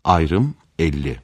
Ayrım 50.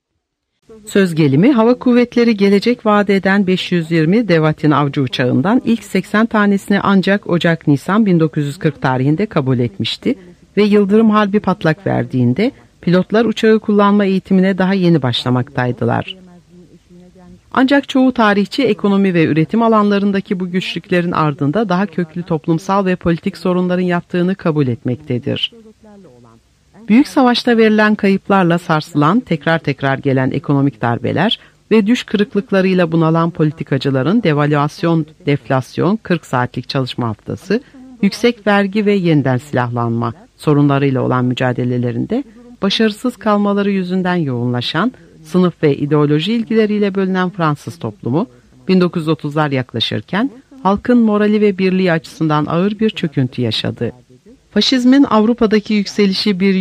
Söz gelimi hava kuvvetleri gelecek vaat eden 520 Devatin avcı uçağından ilk 80 tanesini ancak Ocak-Nisan 1940 tarihinde kabul etmişti ve Yıldırım Harbi patlak verdiğinde pilotlar uçağı kullanma eğitimine daha yeni başlamaktaydılar. Ancak çoğu tarihçi ekonomi ve üretim alanlarındaki bu güçlüklerin ardında daha köklü toplumsal ve politik sorunların yattığını kabul etmektedir. Büyük savaşta verilen kayıplarla sarsılan, tekrar gelen ekonomik darbeler ve düş kırıklıklarıyla bunalan politikacıların devalüasyon, deflasyon, 40 saatlik çalışma haftası, yüksek vergi ve yeniden silahlanma sorunlarıyla olan mücadelelerinde başarısız kalmaları yüzünden yoğunlaşan, sınıf ve ideoloji ilgileriyle bölünen Fransız toplumu, 1930'lar yaklaşırken halkın morali ve birliği açısından ağır bir çöküntü yaşadı. Faşizmin Avrupa'daki yükselişi bir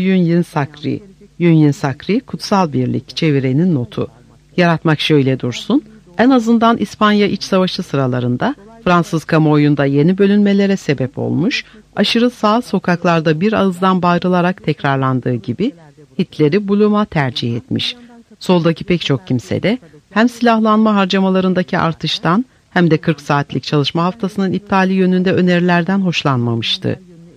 Union Sacrée, kutsal birlik, çevirenin notu. Yaratmak şöyle dursun, en azından İspanya İç Savaşı sıralarında Fransız kamuoyunda yeni bölünmelere sebep olmuş, aşırı sağ sokaklarda bir ağızdan bağırılarak tekrarlandığı gibi Hitler'i Blum'a tercih etmiş. Soldaki pek çok kimse de hem silahlanma harcamalarındaki artıştan hem de 40 saatlik çalışma haftasının iptali yönünde önerilerden hoşlanmamıştı.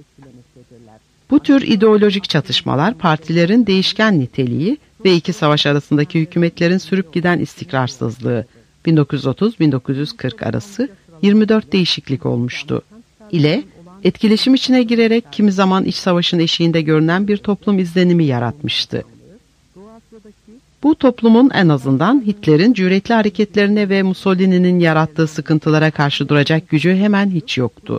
Bu tür ideolojik çatışmalar partilerin değişken niteliği ve iki savaş arasındaki hükümetlerin sürüp giden istikrarsızlığı 1930-1940 arası 24 değişiklik olmuştu ile etkileşim içine girerek kimi zaman iç savaşın eşiğinde görünen bir toplum izlenimi yaratmıştı. Bu toplumun en azından Hitler'in cüretli hareketlerine ve Mussolini'nin yarattığı sıkıntılara karşı duracak gücü hemen hiç yoktu.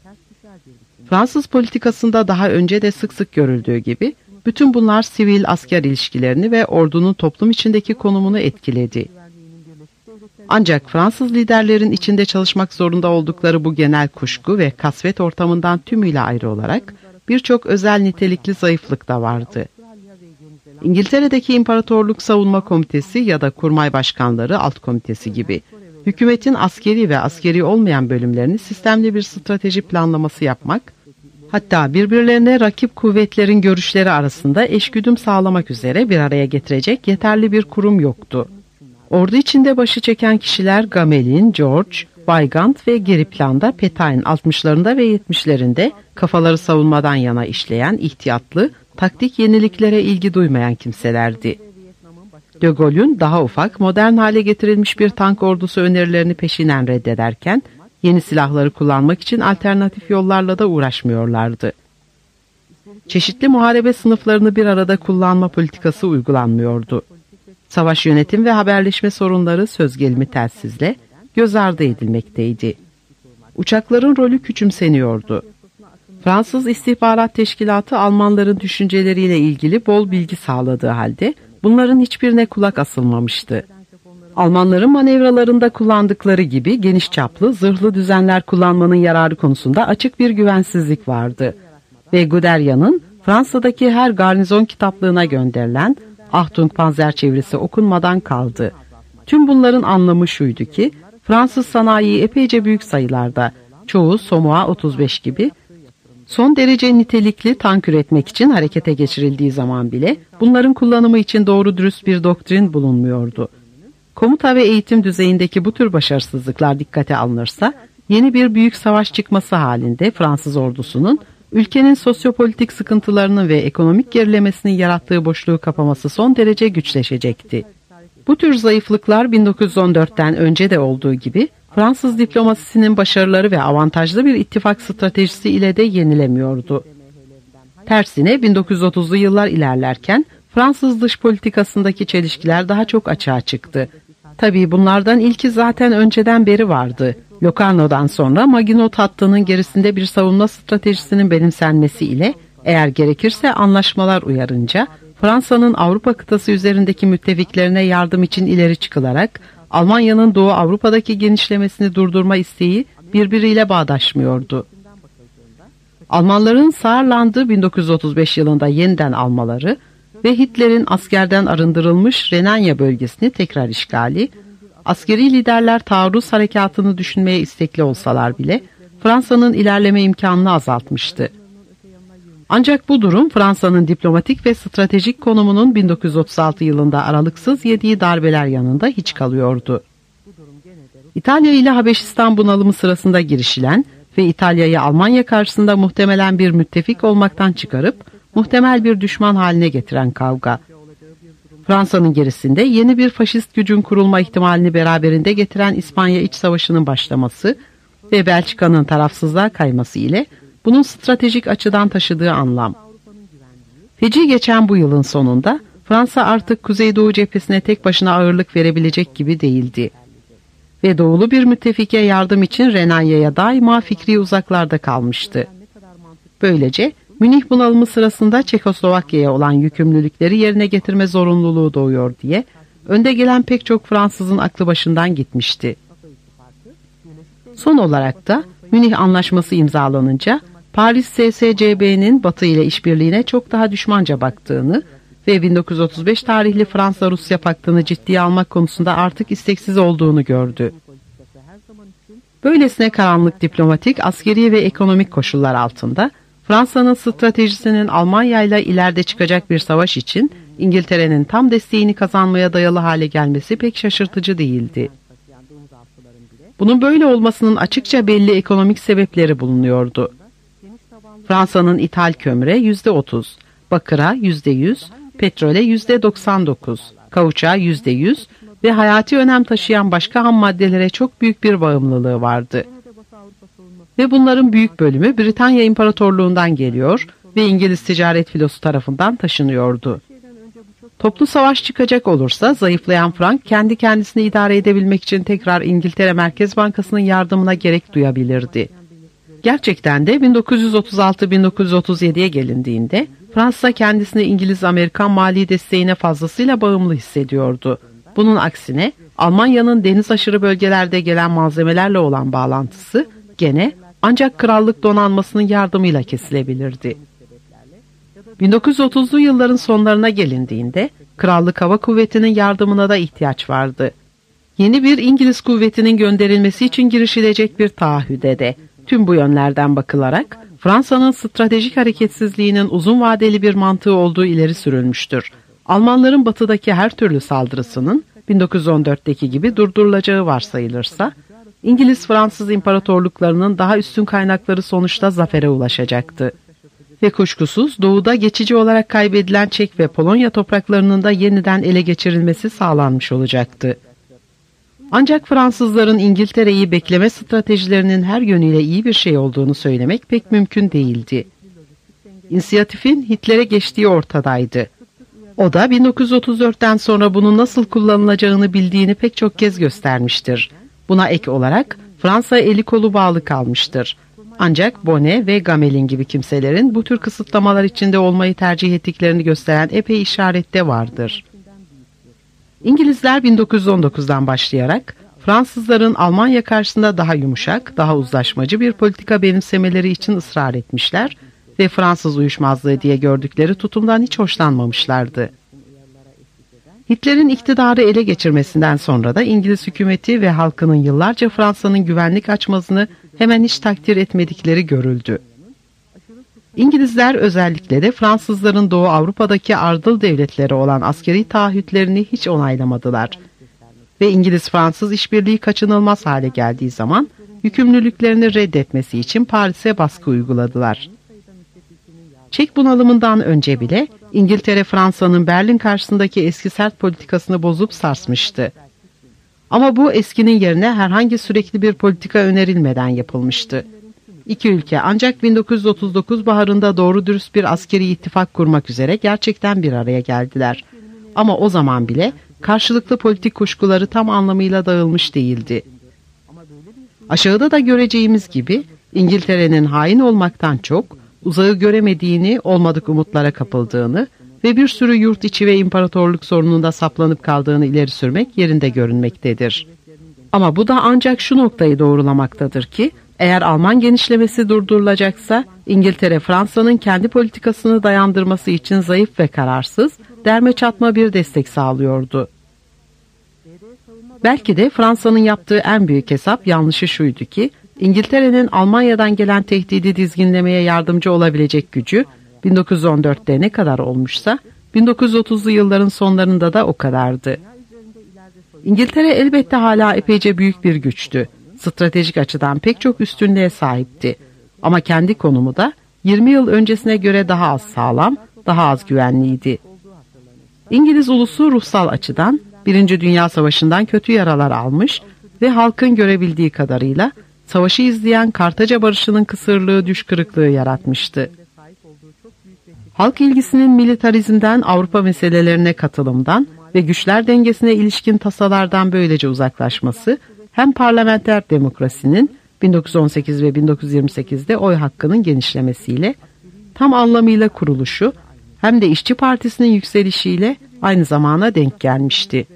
Fransız politikasında daha önce de sık sık görüldüğü gibi bütün bunlar sivil-asker ilişkilerini ve ordunun toplum içindeki konumunu etkiledi. Ancak Fransız liderlerin içinde çalışmak zorunda oldukları bu genel kuşku ve kasvet ortamından tümüyle ayrı olarak birçok özel nitelikli zayıflık da vardı. İngiltere'deki İmparatorluk Savunma Komitesi ya da Kurmay Başkanları Alt Komitesi gibi hükümetin askeri ve askeri olmayan bölümlerini sistemli bir strateji planlaması yapmak, hatta birbirlerine rakip kuvvetlerin görüşleri arasında eşgüdüm sağlamak üzere bir araya getirecek yeterli bir kurum yoktu. Ordu içinde başı çeken kişiler Gamelin, George, Weygand ve geri planda Pétain 60'larında ve 70'lerinde kafaları savunmadan yana işleyen ihtiyatlı, taktik yeniliklere ilgi duymayan kimselerdi. De Gaulle'ün daha ufak, modern hale getirilmiş bir tank ordusu önerilerini peşinen reddederken, yeni silahları kullanmak için alternatif yollarla da uğraşmıyorlardı. Çeşitli muharebe sınıflarını bir arada kullanma politikası uygulanmıyordu. Savaş yönetim ve haberleşme sorunları söz gelimi telsizle göz ardı edilmekteydi. Uçakların rolü küçümseniyordu. Fransız İstihbarat Teşkilatı Almanların düşünceleriyle ilgili bol bilgi sağladığı halde bunların hiçbirine kulak asılmamıştı. Almanların manevralarında kullandıkları gibi geniş çaplı zırhlı düzenler kullanmanın yararı konusunda açık bir güvensizlik vardı. Ve Guderian'ın Fransa'daki her garnizon kitaplığına gönderilen Achtung Panzer çevirisi okunmadan kaldı. Tüm bunların anlamı şuydu ki Fransız sanayi epeyce büyük sayılarda, çoğu Somoa 35 gibi, son derece nitelikli tank üretmek için harekete geçirildiği zaman bile bunların kullanımı için doğru dürüst bir doktrin bulunmuyordu. Komuta ve eğitim düzeyindeki bu tür başarısızlıklar dikkate alınırsa, yeni bir büyük savaş çıkması halinde Fransız ordusunun ülkenin sosyopolitik sıkıntılarının ve ekonomik gerilemesinin yarattığı boşluğu kapaması son derece güçleşecekti. Bu tür zayıflıklar 1914'ten önce de olduğu gibi Fransız diplomasisinin başarıları ve avantajlı bir ittifak stratejisi ile de yenilemiyordu. Tersine 1930'lu yıllar ilerlerken Fransız dış politikasındaki çelişkiler daha çok açığa çıktı. Tabii bunlardan ilki zaten önceden beri vardı. Locarno'dan sonra Maginot hattının gerisinde bir savunma stratejisinin benimsenmesi ile eğer gerekirse anlaşmalar uyarınca Fransa'nın Avrupa kıtası üzerindeki müttefiklerine yardım için ileri çıkılarak Almanya'nın Doğu Avrupa'daki genişlemesini durdurma isteği birbiriyle bağdaşmıyordu. Almanların Saarland'ı 1935 yılında yeniden almaları ve Hitler'in askerden arındırılmış Renanya bölgesini tekrar işgali, askeri liderler taarruz harekatını düşünmeye istekli olsalar bile Fransa'nın ilerleme imkanını azaltmıştı. Ancak bu durum Fransa'nın diplomatik ve stratejik konumunun 1936 yılında aralıksız yediği darbeler yanında hiç kalıyordu. İtalya ile Habeşistan bunalımı sırasında girişilen ve İtalya'yı Almanya karşısında muhtemelen bir müttefik olmaktan çıkarıp muhtemel bir düşman haline getiren kavga. Fransa'nın gerisinde yeni bir faşist gücün kurulma ihtimalini beraberinde getiren İspanya İç Savaşı'nın başlaması ve Belçika'nın tarafsızlığa kayması ile bunun stratejik açıdan taşıdığı anlam. Feci geçen bu yılın sonunda Fransa artık Kuzeydoğu cephesine tek başına ağırlık verebilecek gibi değildi. Ve doğulu bir müttefike yardım için Renanya'ya daima fikri uzaklarda kalmıştı. Böylece Münih bunalımı sırasında Çekoslovakya'ya olan yükümlülükleri yerine getirme zorunluluğu doğuyor diye önde gelen pek çok Fransızın aklı başından gitmişti. Son olarak da Münih Anlaşması imzalanınca Paris SSCB'nin Batı ile işbirliğine çok daha düşmanca baktığını ve 1935 tarihli Fransa-Rusya paktını ciddiye almak konusunda artık isteksiz olduğunu gördü. Böylesine karanlık diplomatik, askeri ve ekonomik koşullar altında Fransa'nın stratejisinin Almanya ile ileride çıkacak bir savaş için İngiltere'nin tam desteğini kazanmaya dayalı hale gelmesi pek şaşırtıcı değildi. Bunun böyle olmasının açıkça belli ekonomik sebepleri bulunuyordu. Fransa'nın ithal kömüre %30, bakıra %100, petrole %99, kauçuğa %100 ve hayati önem taşıyan başka ham maddelere çok büyük bir bağımlılığı vardı. Ve bunların büyük bölümü Britanya İmparatorluğundan geliyor ve İngiliz ticaret filosu tarafından taşınıyordu. Toplu savaş çıkacak olursa zayıflayan frank kendi kendisini idare edebilmek için tekrar İngiltere Merkez Bankası'nın yardımına gerek duyabilirdi. Gerçekten de 1936-1937'ye gelindiğinde Fransa kendisini İngiliz-Amerikan mali desteğine fazlasıyla bağımlı hissediyordu. Bunun aksine Almanya'nın deniz aşırı bölgelerde gelen malzemelerle olan bağlantısı gene ancak krallık donanmasının yardımıyla kesilebilirdi. 1930'lu yılların sonlarına gelindiğinde Krallık Hava Kuvveti'nin yardımına da ihtiyaç vardı. Yeni bir İngiliz kuvvetinin gönderilmesi için girişilecek bir taahhüde de tüm bu yönlerden bakılarak Fransa'nın stratejik hareketsizliğinin uzun vadeli bir mantığı olduğu ileri sürülmüştür. Almanların batıdaki her türlü saldırısının 1914'teki gibi durdurulacağı varsayılırsa, İngiliz-Fransız imparatorluklarının daha üstün kaynakları sonuçta zafere ulaşacaktı. Ve kuşkusuz doğuda geçici olarak kaybedilen Çek ve Polonya topraklarının da yeniden ele geçirilmesi sağlanmış olacaktı. Ancak Fransızların İngiltere'yi bekleme stratejilerinin her yönüyle iyi bir şey olduğunu söylemek pek mümkün değildi. İnisiyatifin Hitler'e geçtiği ortadaydı. O da 1934'ten sonra bunun nasıl kullanılacağını bildiğini pek çok kez göstermiştir. Buna ek olarak Fransa eli kolu bağlı kalmıştır. Ancak Bonnet ve Gamelin gibi kimselerin bu tür kısıtlamalar içinde olmayı tercih ettiklerini gösteren epey işaret de vardır. İngilizler 1919'dan başlayarak Fransızların Almanya karşısında daha yumuşak, daha uzlaşmacı bir politika benimsemeleri için ısrar etmişler ve Fransız uyuşmazlığı diye gördükleri tutumdan hiç hoşlanmamışlardı. Hitler'in iktidarı ele geçirmesinden sonra da İngiliz hükümeti ve halkının yıllarca Fransa'nın güvenlik açmazını hemen hiç takdir etmedikleri görüldü. İngilizler özellikle de Fransızların Doğu Avrupa'daki ardıl devletleri olan askeri taahhütlerini hiç onaylamadılar. Ve İngiliz-Fransız işbirliği kaçınılmaz hale geldiği zaman yükümlülüklerini reddetmesi için Paris'e baskı uyguladılar. Çek bunalımından önce bile İngiltere Fransa'nın Berlin karşısındaki eski sert politikasını bozup sarsmıştı. Ama bu eskinin yerine herhangi sürekli bir politika önerilmeden yapılmıştı. İki ülke ancak 1939 baharında doğru dürüst bir askeri ittifak kurmak üzere gerçekten bir araya geldiler. Ama o zaman bile karşılıklı politik kuşkuları tam anlamıyla dağılmış değildi. Aşağıda da göreceğimiz gibi İngiltere'nin hain olmaktan çok uzağı göremediğini, olmadık umutlara kapıldığını ve bir sürü yurt içi ve imparatorluk sorununda saplanıp kaldığını ileri sürmek yerinde görünmektedir. Ama bu da ancak şu noktayı doğrulamaktadır ki, eğer Alman genişlemesi durdurulacaksa, İngiltere Fransa'nın kendi politikasını dayandırması için zayıf ve kararsız, derme çatma bir destek sağlıyordu. Belki de Fransa'nın yaptığı en büyük hesap yanlışı şuydu ki, İngiltere'nin Almanya'dan gelen tehdidi dizginlemeye yardımcı olabilecek gücü 1914'te ne kadar olmuşsa 1930'lu yılların sonlarında da o kadardı. İngiltere elbette hala epeyce büyük bir güçtü. Stratejik açıdan pek çok üstünlüğe sahipti. Ama kendi konumu da 20 yıl öncesine göre daha az sağlam, daha az güvenliydi. İngiliz ulusu ruhsal açıdan Birinci Dünya Savaşı'ndan kötü yaralar almış ve halkın görebildiği kadarıyla savaşı izleyen Kartaca Barışı'nın kısırlığı, düş kırıklığı yaratmıştı. Halk ilgisinin militarizmden, Avrupa meselelerine katılımdan ve güçler dengesine ilişkin tasalardan böylece uzaklaşması, hem parlamenter demokrasinin 1918 ve 1928'de oy hakkının genişlemesiyle tam anlamıyla kuruluşu, hem de İşçi Partisi'nin yükselişiyle aynı zamana denk gelmişti.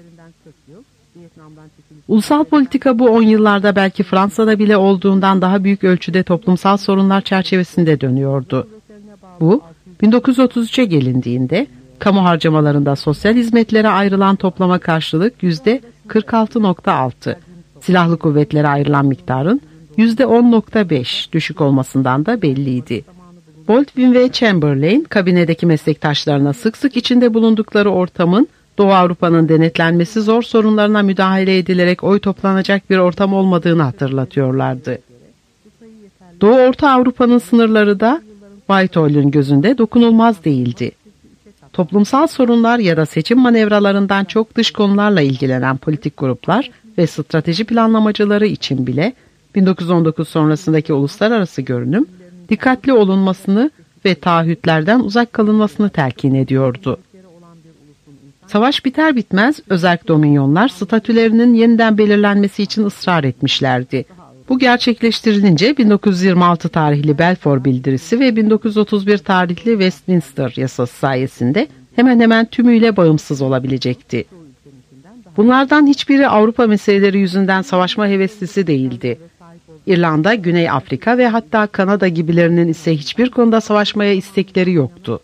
Ulusal politika bu 10 yıllarda belki Fransa'da bile olduğundan daha büyük ölçüde toplumsal sorunlar çerçevesinde dönüyordu. Bu, 1933'e gelindiğinde kamu harcamalarında sosyal hizmetlere ayrılan toplama karşılık %46.6, silahlı kuvvetlere ayrılan miktarın %10.5 düşük olmasından da belliydi. Baldwin ve Chamberlain, kabinedeki meslektaşlarına sık sık içinde bulundukları ortamın Doğu Avrupa'nın denetlenmesi zor sorunlarına müdahale edilerek oy toplanacak bir ortam olmadığını hatırlatıyorlardı. Doğu Orta Avrupa'nın sınırları da Whitehall'ün gözünde dokunulmaz değildi. Toplumsal sorunlar ya da seçim manevralarından çok dış konularla ilgilenen politik gruplar ve strateji planlamacıları için bile 1919 sonrasındaki uluslararası görünüm dikkatli olunmasını ve taahhütlerden uzak kalınmasını telkin ediyordu. Savaş biter bitmez özerk dominyonlar statülerinin yeniden belirlenmesi için ısrar etmişlerdi. Bu gerçekleştirilince 1926 tarihli Balfour Bildirisi ve 1931 tarihli Westminster Yasası sayesinde hemen hemen tümüyle bağımsız olabilecekti. Bunlardan hiçbiri Avrupa meseleleri yüzünden savaşma heveslisi değildi. İrlanda, Güney Afrika ve hatta Kanada gibilerinin ise hiçbir konuda savaşmaya istekleri yoktu.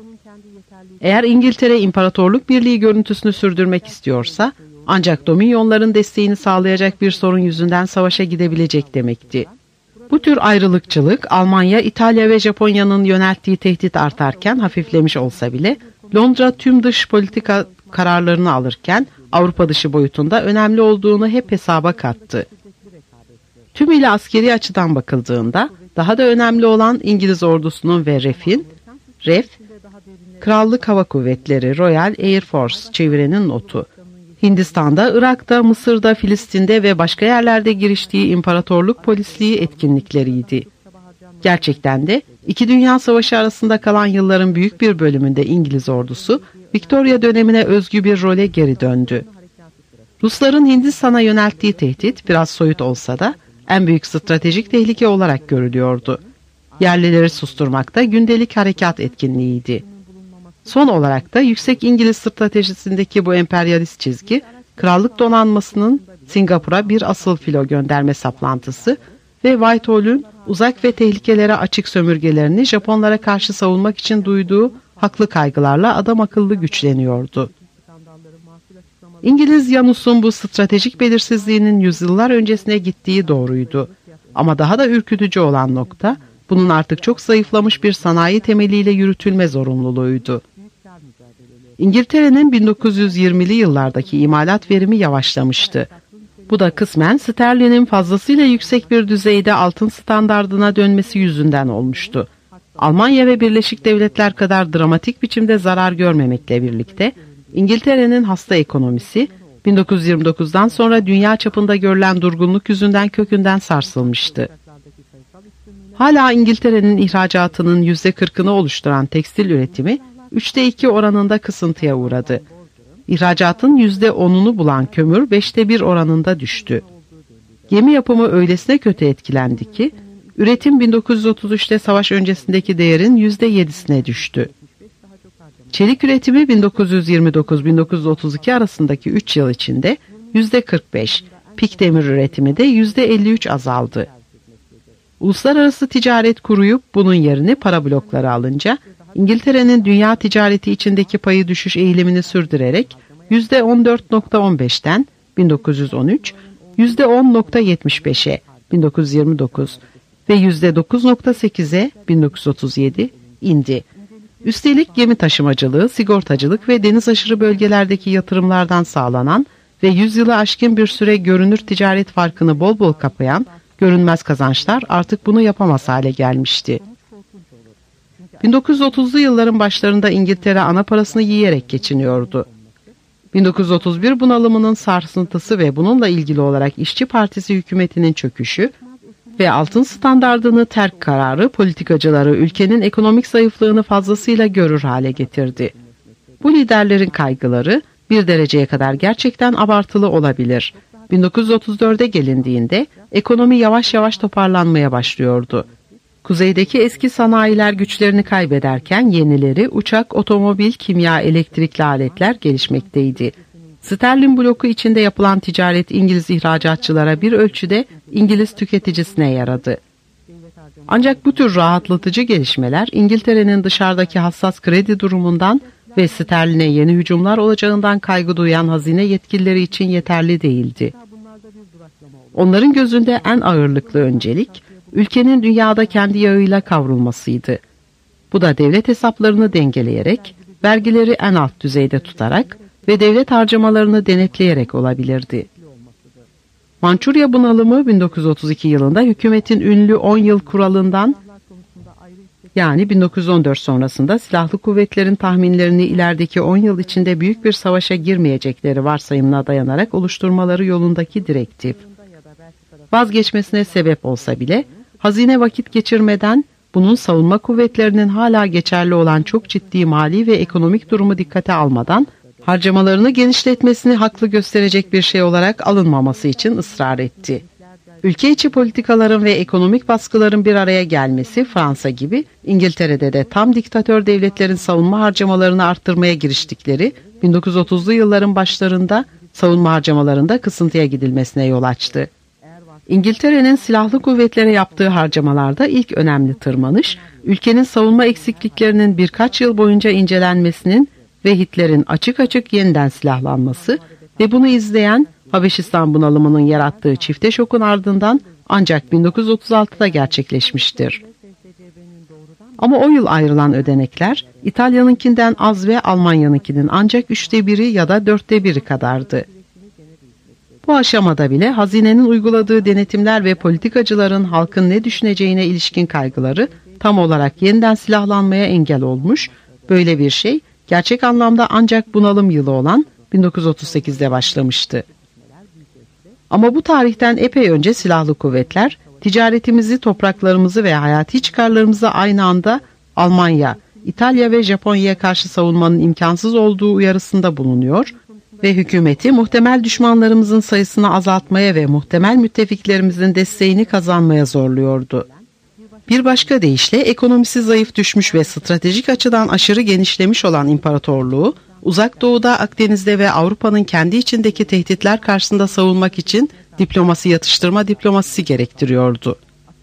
Eğer İngiltere imparatorluk birliği görüntüsünü sürdürmek istiyorsa, ancak dominyonların desteğini sağlayacak bir sorun yüzünden savaşa gidebilecek demekti. Bu tür ayrılıkçılık, Almanya, İtalya ve Japonya'nın yönelttiği tehdit artarken hafiflemiş olsa bile, Londra tüm dış politika kararlarını alırken Avrupa dışı boyutunda önemli olduğunu hep hesaba kattı. Tümüyle askeri açıdan bakıldığında daha da önemli olan İngiliz ordusunun ve RAF, Krallık Hava Kuvvetleri, Royal Air Force çevirenin notu. Hindistan'da, Irak'ta, Mısır'da, Filistin'de ve başka yerlerde giriştiği imparatorluk polisliği etkinlikleriydi. Gerçekten de iki dünya savaşı arasında kalan yılların büyük bir bölümünde İngiliz ordusu, Victoria dönemine özgü bir role geri döndü. Rusların Hindistan'a yönelttiği tehdit biraz soyut olsa da en büyük stratejik tehlike olarak görülüyordu. Yerlileri susturmakta gündelik harekat etkinliğiydi. Son olarak da yüksek İngiliz stratejisindeki bu emperyalist çizgi, krallık donanmasının Singapur'a bir asıl filo gönderme saplantısı ve Whitehall'ün uzak ve tehlikelere açık sömürgelerini Japonlara karşı savunmak için duyduğu haklı kaygılarla adam akıllı güçleniyordu. İngiliz Yanus'un bu stratejik belirsizliğinin yüzyıllar öncesine gittiği doğruydu. Ama daha da ürkütücü olan nokta, bunun artık çok zayıflamış bir sanayi temeliyle yürütülme zorunluluğuydu. İngiltere'nin 1920'li yıllardaki imalat verimi yavaşlamıştı. Bu da kısmen sterlinin fazlasıyla yüksek bir düzeyde altın standardına dönmesi yüzünden olmuştu. Almanya ve Birleşik Devletler kadar dramatik biçimde zarar görmemekle birlikte, İngiltere'nin hasta ekonomisi, 1929'dan sonra dünya çapında görülen durgunluk yüzünden kökünden sarsılmıştı. Hala İngiltere'nin ihracatının %40'ını oluşturan tekstil üretimi, 3'te 2 oranında kısıntıya uğradı. İhracatın %10'unu bulan kömür 5'te 1 oranında düştü. Gemi yapımı öylesine kötü etkilendi ki, üretim 1933'te savaş öncesindeki değerin %7'sine düştü. Çelik üretimi 1929-1932 arasındaki 3 yıl içinde %45, pik demir üretimi de %53 azaldı. Uluslararası ticaret kuruyup bunun yerini para blokları alınca, İngiltere'nin dünya ticareti içindeki payı düşüş eğilimini sürdürerek %14.15'ten 1913, %10.75'e 1929 ve %9.8'e 1937 indi. Üstelik gemi taşımacılığı, sigortacılık ve deniz aşırı bölgelerdeki yatırımlardan sağlanan ve 100 yılı aşkın bir süre görünür ticaret farkını bol bol kapayan görünmez kazançlar artık bunu yapamaz hale gelmişti. 1930'lu yılların başlarında İngiltere ana parasını yiyerek geçiniyordu. 1931 bunalımının sarsıntısı ve bununla ilgili olarak İşçi Partisi hükümetinin çöküşü ve altın standardını terk kararı politikacıları ülkenin ekonomik zayıflığını fazlasıyla görür hale getirdi. Bu liderlerin kaygıları bir dereceye kadar gerçekten abartılı olabilir. 1934'e gelindiğinde ekonomi yavaş yavaş toparlanmaya başlıyordu. Kuzeydeki eski sanayiler güçlerini kaybederken yenileri uçak, otomobil, kimya, elektrikli aletler gelişmekteydi. Sterlin bloku içinde yapılan ticaret İngiliz ihracatçılara bir ölçüde İngiliz tüketicisine yaradı. Ancak bu tür rahatlatıcı gelişmeler İngiltere'nin dışarıdaki hassas kredi durumundan ve sterline yeni hücumlar olacağından kaygı duyan hazine yetkilileri için yeterli değildi. Onların gözünde en ağırlıklı öncelik, ülkenin dünyada kendi yağıyla kavrulmasıydı. Bu da devlet hesaplarını dengeleyerek, vergileri en alt düzeyde tutarak ve devlet harcamalarını denetleyerek olabilirdi. Mançurya bunalımı 1932 yılında hükümetin ünlü 10 yıl kuralından, yani 1914 sonrasında silahlı kuvvetlerin tahminlerini ilerideki 10 yıl içinde büyük bir savaşa girmeyecekleri varsayımına dayanarak oluşturmaları yolundaki direktif. Vazgeçmesine sebep olsa bile, hazine vakit geçirmeden bunun savunma kuvvetlerinin hala geçerli olan çok ciddi mali ve ekonomik durumu dikkate almadan harcamalarını genişletmesini haklı gösterecek bir şey olarak alınmaması için ısrar etti. Ülke içi politikaların ve ekonomik baskıların bir araya gelmesi Fransa gibi İngiltere'de de tam diktatör devletlerin savunma harcamalarını arttırmaya giriştikleri 1930'lu yılların başlarında savunma harcamalarında kısıntıya gidilmesine yol açtı. İngiltere'nin silahlı kuvvetlere yaptığı harcamalarda ilk önemli tırmanış, ülkenin savunma eksikliklerinin birkaç yıl boyunca incelenmesinin ve Hitler'in açık açık yeniden silahlanması ve bunu izleyen Habeşistan bunalımının yarattığı çifte şokun ardından ancak 1936'da gerçekleşmiştir. Ama o yıl ayrılan ödenekler İtalya'nınkinden az ve Almanya'nınkinin ancak 1/3 ya da 1/4 kadardı. Bu aşamada bile hazinenin uyguladığı denetimler ve politikacıların halkın ne düşüneceğine ilişkin kaygıları tam olarak yeniden silahlanmaya engel olmuş, böyle bir şey gerçek anlamda ancak bunalım yılı olan 1938'de başlamıştı. Ama bu tarihten epey önce silahlı kuvvetler, ticaretimizi, topraklarımızı ve hayati çıkarlarımızı aynı anda Almanya, İtalya ve Japonya'ya karşı savunmanın imkansız olduğu uyarısında bulunuyor ve hükümeti muhtemel düşmanlarımızın sayısını azaltmaya ve muhtemel müttefiklerimizin desteğini kazanmaya zorluyordu. Bir başka deyişle ekonomisi zayıf düşmüş ve stratejik açıdan aşırı genişlemiş olan imparatorluğu, Uzak Doğu'da, Akdeniz'de ve Avrupa'nın kendi içindeki tehditler karşısında savunmak için diplomasi yatıştırma diplomasisi gerektiriyordu.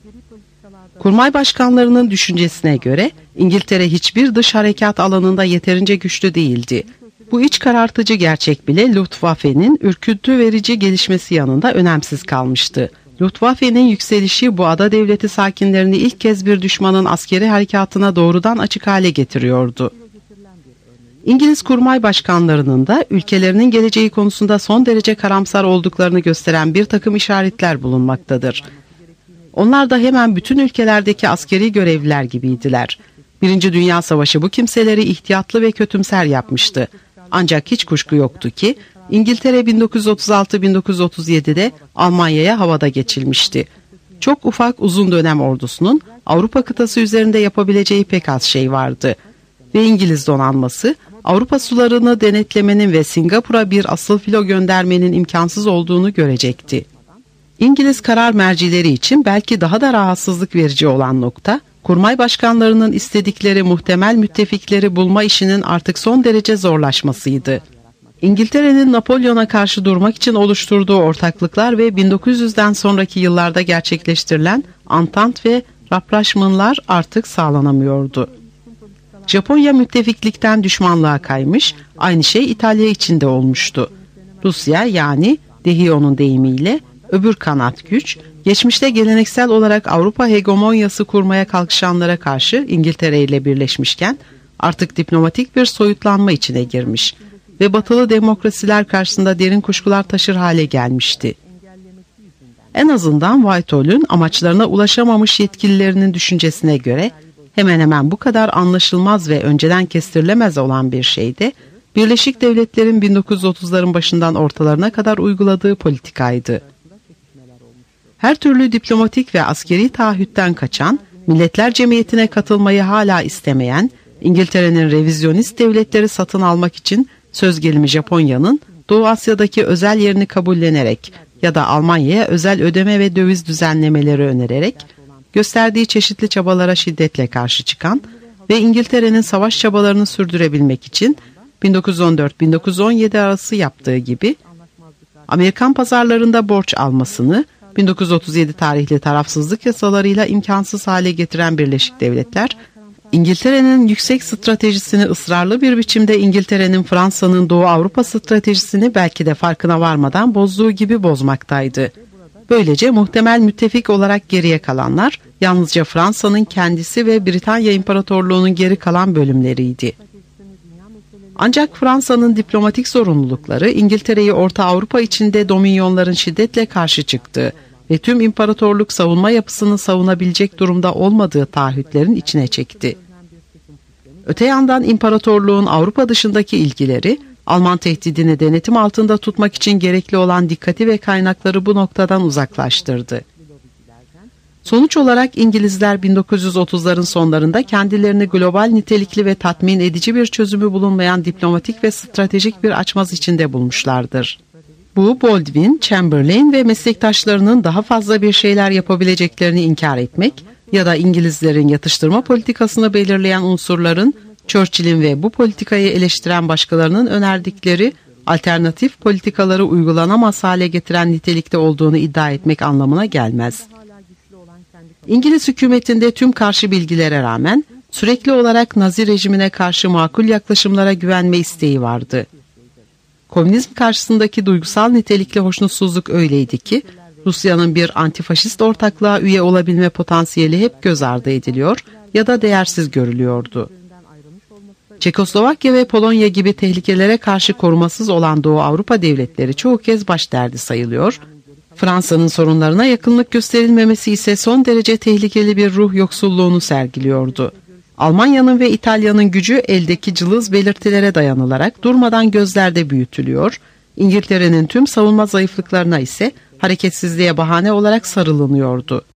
Kurmay başkanlarının düşüncesine göre İngiltere hiçbir dış harekat alanında yeterince güçlü değildi. Bu iç karartıcı gerçek bile Luftwaffe'nin ürkütü verici gelişmesi yanında önemsiz kalmıştı. Luftwaffe'nin yükselişi bu ada devleti sakinlerini ilk kez bir düşmanın askeri harekatına doğrudan açık hale getiriyordu. İngiliz kurmay başkanlarının da ülkelerinin geleceği konusunda son derece karamsar olduklarını gösteren bir takım işaretler bulunmaktadır. Onlar da hemen bütün ülkelerdeki askeri görevliler gibiydiler. Birinci Dünya Savaşı bu kimseleri ihtiyatlı ve kötümser yapmıştı. Ancak hiç kuşku yoktu ki İngiltere 1936-1937'de Almanya'ya havada geçilmişti. Çok ufak uzun dönem ordusunun Avrupa kıtası üzerinde yapabileceği pek az şey vardı. Ve İngiliz donanması Avrupa sularını denetlemenin ve Singapur'a bir asıl filo göndermenin imkansız olduğunu görecekti. İngiliz karar mercileri için belki daha da rahatsızlık verici olan nokta, kurmay başkanlarının istedikleri muhtemel müttefikleri bulma işinin artık son derece zorlaşmasıydı. İngiltere'nin Napolyon'a karşı durmak için oluşturduğu ortaklıklar ve 1900'den sonraki yıllarda gerçekleştirilen Antant ve Rapprochement'lar artık sağlanamıyordu. Japonya müttefiklikten düşmanlığa kaymış, aynı şey İtalya için de olmuştu. Rusya, yani Dehio'nun deyimiyle öbür kanat güç, geçmişte geleneksel olarak Avrupa hegemonyası kurmaya kalkışanlara karşı İngiltere ile birleşmişken, artık diplomatik bir soyutlanma içine girmiş ve batılı demokrasiler karşısında derin kuşkular taşır hale gelmişti. En azından Whitehall'ün amaçlarına ulaşamamış yetkililerinin düşüncesine göre hemen hemen bu kadar anlaşılmaz ve önceden kestirilemez olan bir şey de Birleşik Devletler'in 1930'ların başından ortalarına kadar uyguladığı politikaydı. Her türlü diplomatik ve askeri taahhütten kaçan, Milletler Cemiyeti'ne katılmayı hala istemeyen, İngiltere'nin revizyonist devletleri satın almak için söz gelimi Japonya'nın Doğu Asya'daki özel yerini kabullenerek ya da Almanya'ya özel ödeme ve döviz düzenlemeleri önererek gösterdiği çeşitli çabalara şiddetle karşı çıkan ve İngiltere'nin savaş çabalarını sürdürebilmek için 1914-1917 arası yaptığı gibi Amerikan pazarlarında borç almasını 1937 tarihli tarafsızlık yasalarıyla imkansız hale getiren Birleşik Devletler, İngiltere'nin yüksek stratejisini ısrarlı bir biçimde İngiltere'nin Fransa'nın Doğu Avrupa stratejisini belki de farkına varmadan bozduğu gibi bozmaktaydı. Böylece muhtemel müttefik olarak geriye kalanlar yalnızca Fransa'nın kendisi ve Britanya İmparatorluğu'nun geri kalan bölümleriydi. Ancak Fransa'nın diplomatik zorunlulukları İngiltere'yi Orta Avrupa içinde dominyonların şiddetle karşı çıktığı ve tüm imparatorluk savunma yapısını savunabilecek durumda olmadığı taahhütlerin içine çekti. Öte yandan imparatorluğun Avrupa dışındaki ilgileri, Alman tehdidini denetim altında tutmak için gerekli olan dikkati ve kaynakları bu noktadan uzaklaştırdı. Sonuç olarak İngilizler 1930'ların sonlarında kendilerini global nitelikli ve tatmin edici bir çözümü bulunmayan diplomatik ve stratejik bir açmaz içinde bulmuşlardır. Bu, Baldwin, Chamberlain ve meslektaşlarının daha fazla bir şeyler yapabileceklerini inkar etmek ya da İngilizlerin yatıştırma politikasını belirleyen unsurların Churchill'in ve bu politikayı eleştiren başkalarının önerdikleri alternatif politikaları uygulanamaz hale getiren nitelikte olduğunu iddia etmek anlamına gelmez. İngiliz hükümetinde tüm karşı bilgilere rağmen sürekli olarak Nazi rejimine karşı makul yaklaşımlara güvenme isteği vardı. Komünizm karşısındaki duygusal nitelikli hoşnutsuzluk öyleydi ki Rusya'nın bir antifaşist ortaklığa üye olabilme potansiyeli hep göz ardı ediliyor ya da değersiz görülüyordu. Çekoslovakya ve Polonya gibi tehlikelere karşı korumasız olan Doğu Avrupa devletleri çoğu kez başderdi sayılıyor. Fransa'nın sorunlarına yakınlık gösterilmemesi ise son derece tehlikeli bir ruh yoksulluğunu sergiliyordu. Almanya'nın ve İtalya'nın gücü eldeki cılız belirtilere dayanılarak durmadan gözlerde büyütülüyor, İngiltere'nin tüm savunma zayıflıklarına ise hareketsizliğe bahane olarak sarılınıyordu.